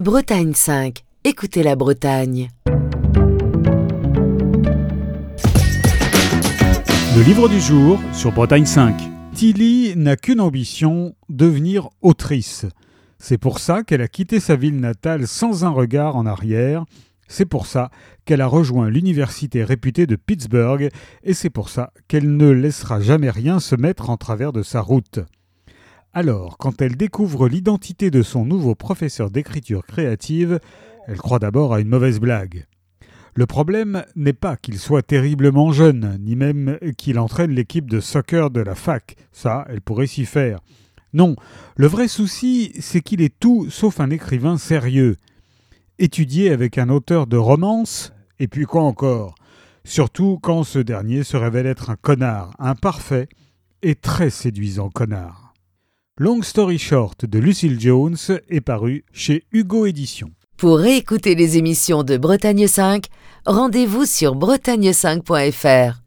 Bretagne 5. Écoutez la Bretagne. Le livre du jour sur Bretagne 5. Tilly n'a qu'une ambition, devenir autrice. C'est pour ça qu'elle a quitté sa ville natale sans un regard en arrière. C'est pour ça qu'elle a rejoint l'université réputée de Pittsburgh et c'est pour ça qu'elle ne laissera jamais rien se mettre en travers de sa route. Alors, quand elle découvre l'identité de son nouveau professeur d'écriture créative, elle croit d'abord à une mauvaise blague. Le problème n'est pas qu'il soit terriblement jeune, ni même qu'il entraîne l'équipe de soccer de la fac. Ça, elle pourrait s'y faire. Non, le vrai souci, c'est qu'il est tout sauf un écrivain sérieux. Étudié avec un auteur de romance, et puis quoi encore ? Surtout quand ce dernier se révèle être un connard, un parfait et très séduisant connard. Long Story Short de Lucille Jones est paru chez Hugo Éditions. Pour réécouter les émissions de Bretagne 5, rendez-vous sur bretagne5.fr.